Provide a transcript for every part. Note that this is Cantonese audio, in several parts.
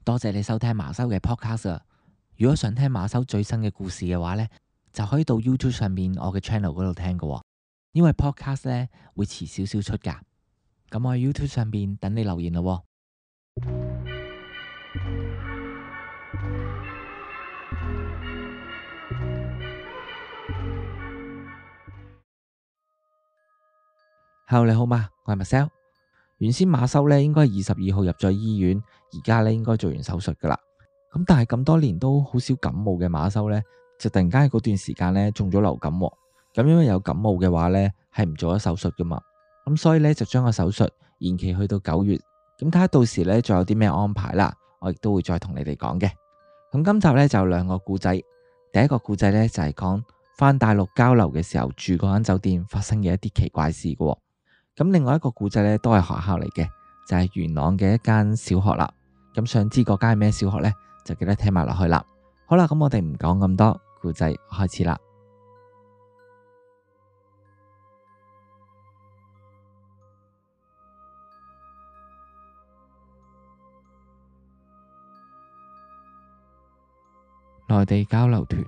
多謝你收聽馬修嘅 podcast 啊！如果想聽馬修最新嘅故事嘅話呢，就可以到 YouTube 上面我嘅 channel 嗰度聽㗎喎。因為 podcast 呢會遲少少出㗎。咁我喺 YouTube 上面等你留言咯喎。Hello，你好嘛？我係 Marcel。原先馬修呢應該係22號入咗醫院，而家呢應該做完手術噶啦。咁但係咁多年都好少感冒嘅馬修呢，就突然間喺嗰段時間呢中咗流感喎。咁因為有感冒嘅話呢，係唔做咗手術噶嘛。咁所以呢，就將個手術延期去到9月。咁睇下到時呢，仲有啲咩安排啦，我亦都會再同你哋講嘅。咁今集呢，就有2個故仔。第一個故仔呢，就係講返大陸交流嘅時候住嗰間酒店發生嘅一啲奇怪事噶喎。咁另外一個故仔呢，都係學校嚟嘅，就係元朗嘅一間小學啦。咁想知嗰間係咩小學呢？就記得聽埋落去啦。好啦，咁我哋唔講咁多，故仔開始啦。內地交流團。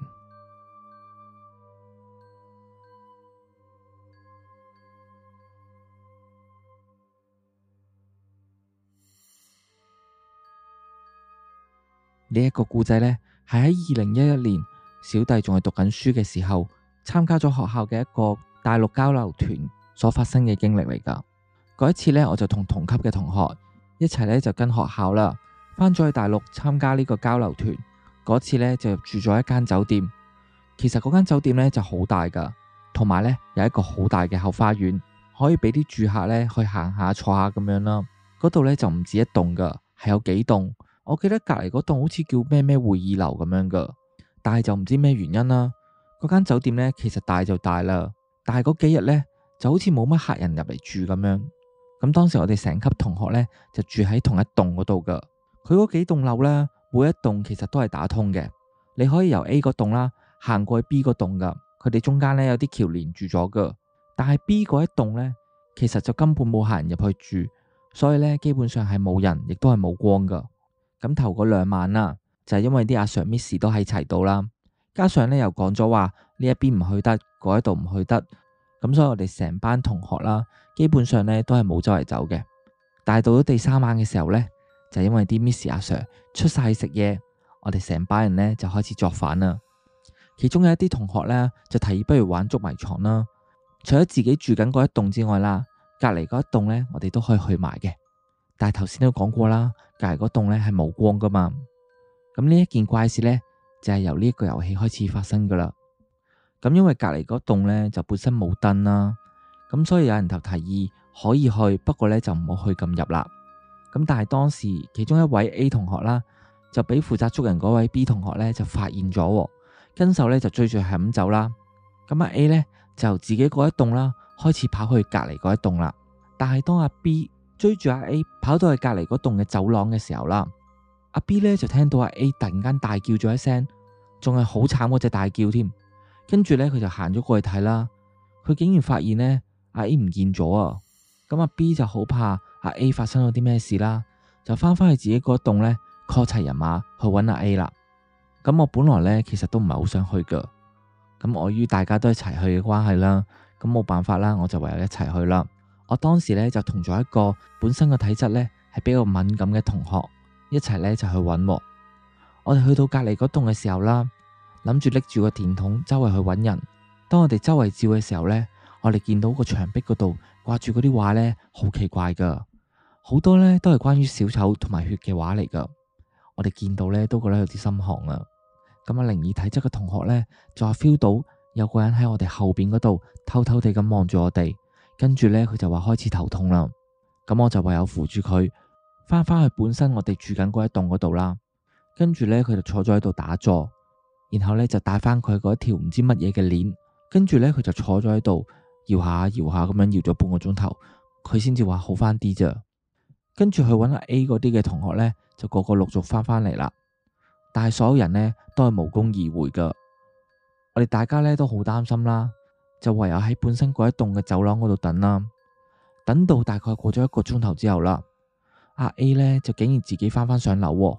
呢一個故仔呢，係喺2011年小弟仲係讀緊書嘅時候，參加咗學校嘅一個大陸交流團所發生嘅經歷嚟噶。嗰一次呢，我就同同級嘅同學一齊呢，就跟學校啦，返咗去大陸參加呢個交流團。嗰次呢，就住咗一間酒店。其實嗰間酒店呢，就好大噶，同埋呢，有一個好大嘅後花園，可以俾啲住客呢去行下坐下咁樣啦。嗰度呢，就唔止一棟噶，係有幾棟。我記得隔籬嗰棟好似叫咩會議樓咁樣噶，但係就唔知咩原因啦。嗰間酒店呢，其實大就大啦，但係嗰幾日呢，就好似冇乜客人入嚟住咁樣。咁當時我哋成級同學呢，就住喺同一棟嗰度噶。佢嗰幾棟樓呢，每一棟其實都係打通嘅，你可以由 A 嗰棟啦行過去 B 嗰棟噶。佢哋中間呢，有啲橋連住咗噶，但係 B 嗰一棟呢，其實就根本冇客人入去住，所以呢，基本上係冇人，亦都係冇光噶。咁頭嗰2晚啦，就係因為啲阿 Sir Miss 都喺齊到啦，加上呢又講咗話呢一邊唔去得，嗰一度唔去得，咁所以我哋成班同學啦，基本上呢都係冇周圍走嘅。但係到咗第3晚嘅時候呢，就係因為啲 Miss 阿 Sir 出晒去食嘢，我哋成班人呢就開始作反啦。其中有一啲同學呢，就提議不如玩捉迷藏啦。除咗自己住緊嗰一棟之外啦，隔籬嗰一棟呢，我哋都可以去埋嘅。但係頭先都講過啦，隔籬嗰棟呢係冇光噶嘛。咁呢一件怪事呢，就係由呢一個遊戲開始發生噶啦。咁因為隔籬嗰棟呢就本身冇燈啦，咁所以有人就提議可以去，不過呢就唔好去咁入啦。咁但係當時其中一位 A 同學啦，就俾負責捉人嗰位 B 同學呢就發現咗，跟手呢就追住係咁走啦。咁阿 A 呢，就自己嗰一棟啦開始跑去隔籬嗰一棟啦。但係當阿 B 追住阿 A 跑到去隔籬嗰棟嘅走廊嘅時候啦，阿 B 呢就聽到阿 A 突然間大叫咗一聲，仲係好慘嗰隻大叫添。跟住呢，佢就行咗過去睇啦，佢竟然發現呢，阿 A 唔見咗啊！咁阿 B 就好怕阿 A 發生咗啲咩事啦，就翻返去自己嗰棟呢 call 齊人馬去揾阿 A 啦。咁我本來呢，其實都唔係好想去噶，咁礙於大家都一齊去嘅關係啦，咁冇辦法啦，我就唯有一齊去啦。我當時呢，就同咗一個本身個體質呢係比較敏感嘅同學一齊呢，就去揾。我哋去到隔籬嗰棟嘅時候啦，諗住拎住個電筒周圍去揾人。當我哋周圍照嘅時候呢，我哋見到個牆壁嗰度掛住嗰啲畫呢，好奇怪噶，好多呢都係關於小丑同埋血嘅畫嚟噶。我哋見到呢，都覺得有啲心寒啊。咁啊，靈異體質嘅同學呢，就話 feel 到有個人喺我哋後邊嗰度偷偷地咁望住我哋。跟住呢，佢就話開始頭痛啦。咁我就唯有扶住佢翻返去本身我哋住緊嗰一棟嗰度啦。跟住呢，佢就坐咗喺度打坐，然後呢，就帶翻佢嗰條唔知乜嘢嘅鏈。跟住呢，佢就坐咗喺度搖下搖下咁樣搖咗半個鐘頭，佢先至話好翻啲咋。跟住去揾阿 A 嗰啲嘅同學呢，就個個陸續翻返嚟啦。但係所有人呢，都係無功而回噶。我哋大家呢，都好擔心啦。就唯有喺本身嗰一棟嘅走廊嗰度等啦，等到大概過咗1個鐘頭之後啦，阿 A 呢就竟然自己翻返上樓喎。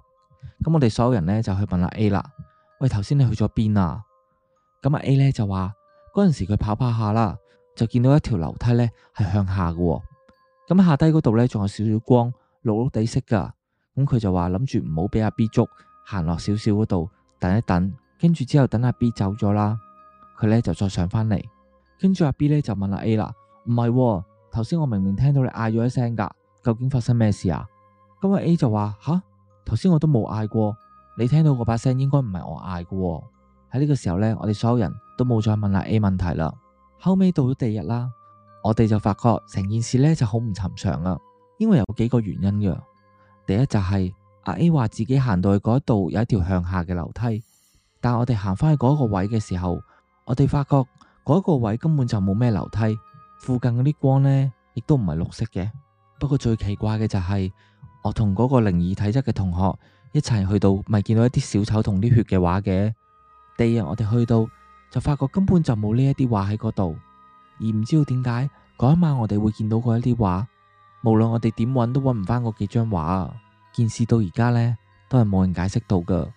咁我哋所有人呢就去問阿 A 啦，喂，頭先你去咗邊啊？咁阿 A 呢就話嗰陣時佢跑跑下啦，就見到一條樓梯呢係向下嘅喎，咁下低嗰度呢仲有少少光，綠綠地色噶。咁佢就話諗住唔好俾阿 B 捉，行落少少嗰度等一等，跟住之後等阿 B 走咗啦，佢呢就再上返嚟。跟住阿 B 呢就問阿 A 啦，唔係喎，頭先我明明聽到你嗌咗一聲噶，究竟發生咩事啊？咁阿 A 就話吓，頭先我都冇嗌過，你聽到嗰把聲應該唔係我嗌嘅喎。喺呢個時候呢，我哋所有人都冇再問阿 A 問題啦。後尾到咗第二日啦，我哋就發覺成件事呢就好唔尋常啊，因為有幾個原因嘅。第一就係阿 A 話自己行到去嗰度有一條向下嘅樓梯，但係我哋行返去嗰個位嘅時候，我哋發覺嗰個位根本就冇咩樓梯，附近嗰啲光呢亦都唔係綠色嘅。不過最奇怪嘅就係我同嗰個靈異體質嘅同學一齊去到，咪見到一啲小丑同啲血嘅畫嘅。第二日我哋去到就發覺根本就冇呢一啲畫喺嗰度，而唔知道點解嗰一晚我哋會見到嗰一啲畫，無論我哋點揾都揾唔返嗰幾張畫啊！件事到而家呢都係冇人解釋到噶。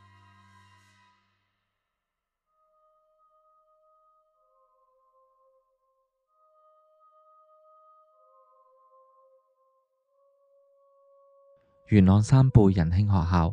元朗三貝仁興學校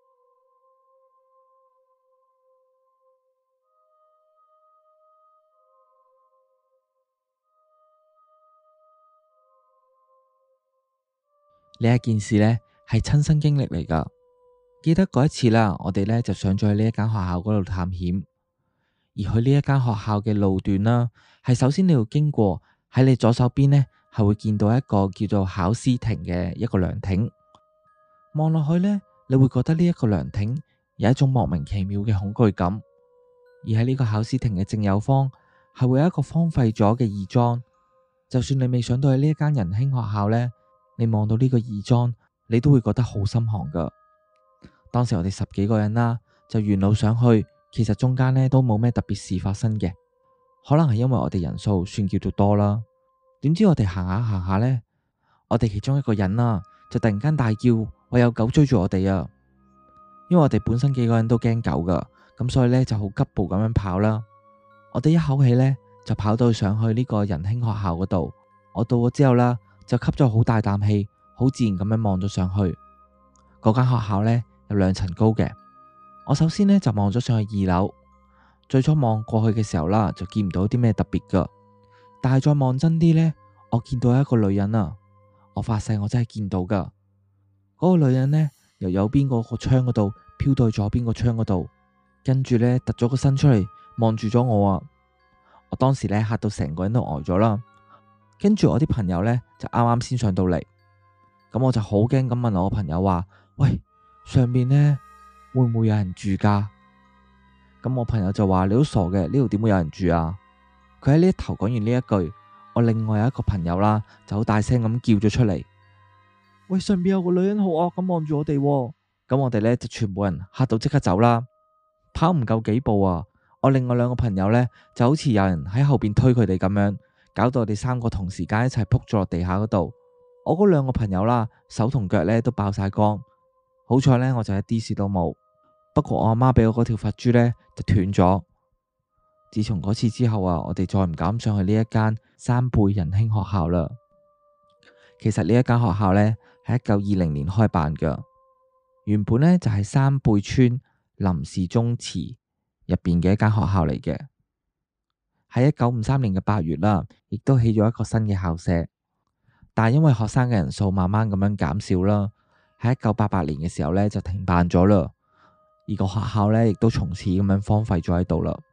呢一件事呢係親身經歷嚟噶。記得嗰一次啦，我哋呢就上咗去呢一間學校嗰度探險，而去呢一間學校嘅路段啦，係首先你要經過喺你左手邊呢，係會見到一個叫做考試亭嘅一個涼亭。望落去呢，你會覺得呢一個涼亭有一種莫名其妙嘅恐懼感。而喺呢個考試亭嘅正右方，係會有一個荒廢咗嘅義莊。就算你未上到去呢一間仁興學校呢，你望到呢個義莊，你都會覺得好心寒噶。當時我哋10幾個人啦，就沿路上去，其實中間呢都冇咩特別事發生嘅，可能係因為我哋人數算叫做多啦。點知我哋行下行下呢，我哋其中一個人啦，就突然間大叫，我有狗追住我哋啊！因為我哋本身幾個人都驚狗噶，咁所以呢就好急步咁樣跑啦。我哋一口氣呢就跑到上去呢個仁興學校嗰度。我到咗之後啦，就吸咗好大啖氣，好自然咁樣望咗上去。嗰間學校呢有2層高嘅。我首先呢就望咗上去2樓。最初望過去嘅時候啦，就見唔到啲咩特別噶。但係再望真啲呢，我見到一個女人啊！我發誓我真係見到噶。嗰個女人呢，由右邊嗰個窗嗰度飄到去左邊個窗嗰度，跟住呢，突咗個身出嚟望住咗我啊！我當時呢嚇到成個人都呆咗啦。跟住我啲朋友呢，就啱啱先上到嚟，咁我就好驚咁問我個朋友話：喂，上面呢，會唔會有人住噶？咁我朋友就話：你都傻嘅，呢度點會有人住啊？佢喺呢一頭講完呢一句，我另外有一個朋友啦，就好大聲咁叫咗出嚟：喂，上邊有個女人好惡咁望住我哋喎。咁我哋呢，就全部人嚇到即刻走啦，跑唔夠幾步啊！我另外2個朋友呢，就好似有人喺後邊推佢哋咁樣，搞到我哋3個同時間一齊撲咗落地下嗰度。我嗰2個朋友啦，手同腳呢都爆晒光，好彩呢，我就一啲事都冇。不過我阿媽俾我嗰條髮珠呢，就斷咗。自從嗰次之後啊，我哋再唔敢上去呢一間三貝仁興學校啦。其實呢一間學校呢，係1920年開辦噶，原本呢，就係三貝村林氏宗祠入邊嘅一間學校嚟嘅。喺1953年嘅8月啦，亦都起咗一個新嘅校舍，但係因為學生嘅人數慢慢咁樣減少啦，喺1988年嘅時候呢，就停辦咗啦。而個學校呢，亦都從此咁樣荒廢咗喺度啦。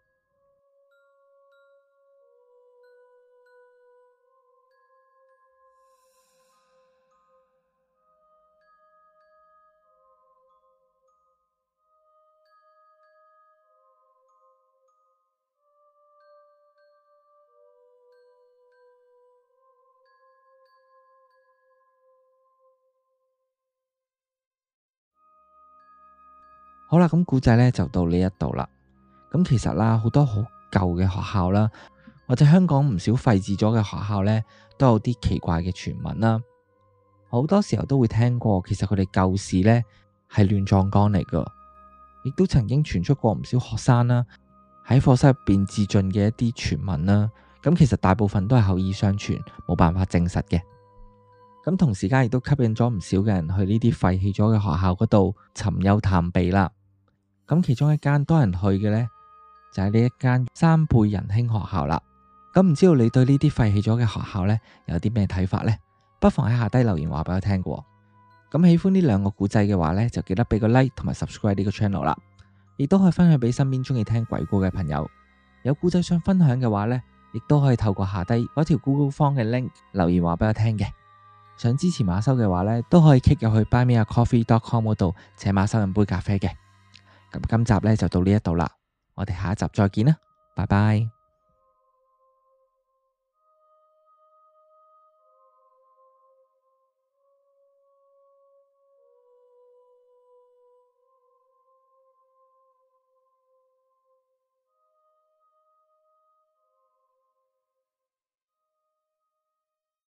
好啦，咁故仔呢就到呢一度啦。咁其實啦，好多好舊嘅學校啦，或者香港唔少廢置咗嘅學校呢，都有啲奇怪嘅傳聞啦。好多時候都會聽過，其實佢哋舊時呢係亂葬崗嚟噶，亦都曾經傳出過唔少學生啦喺課室入邊自盡嘅一啲傳聞啦。咁其實大部分都係口耳相傳，冇辦法證實嘅。咁同時間亦都吸引咗唔少嘅人去呢啲廢棄咗嘅學校嗰度尋幽探秘啦。咁其中一間多人去嘅呢，就係呢一間三貝仁興學校啦。咁唔知道你對呢啲廢棄咗嘅學校呢，有啲咩睇法呢？不妨喺下低留言話俾我聽嘅。咁喜歡呢兩個古仔嘅話呢，就記得俾個 like 同埋 subscribe 呢個 channel 啦。亦都可以分享俾身邊中意聽鬼故嘅朋友。有古仔想分享嘅話呢，亦都可以透過下低嗰條 Google Form 嘅 link 留言話俾我聽嘅。想支持馬修嘅話呢，都可以 click 入去 buymeacoffee.com 嗰度請馬修飲杯咖啡嘅。咁今集呢就到呢一度啦，我哋下一集再見啦，拜拜。